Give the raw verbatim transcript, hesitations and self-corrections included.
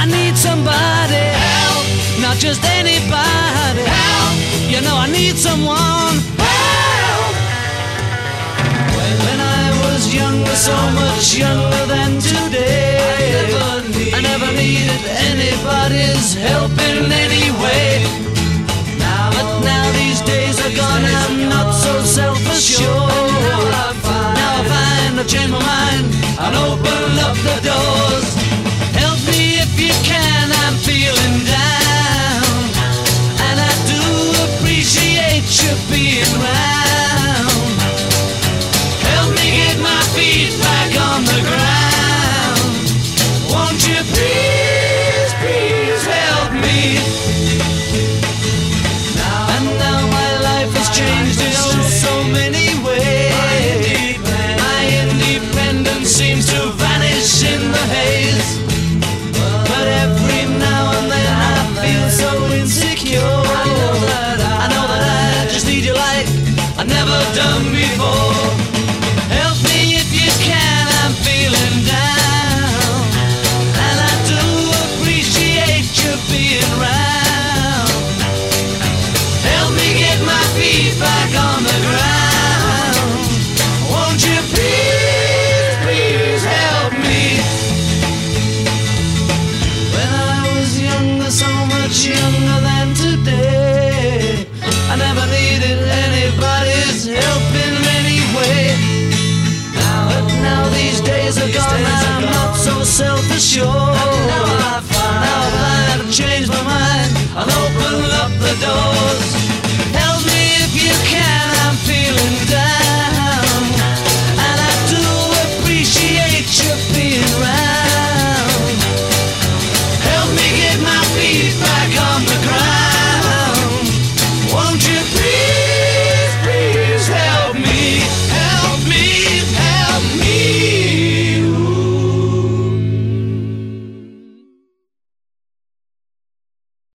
I need somebody help, not just anybody help. You know I need someone help. When I was younger, so much younger than today, I never, need, I never needed anybody's help in any way. Now, but now these days are gone, I'm not so self-assured. Now I find, now I find I've changed my mind and open up the doors. Help me if you can, I'm feeling down, and I do appreciate you being round. Help me get my feet back on the ground. Won't you please, please help me? And now my life has changed in oh so many ways. My independence seems to vanish in the haze. But every now and then I feel so insecure. I know that I, I know that I just need you like I've never done before. Help me if you can, I'm feeling down, and I do appreciate you being round. Help me get my feet back on the ground. Won't you please, please help me? When I was younger, so much younger than today, I never needed anybody's help in any way. But now these days are gone, I'm not so self-assured.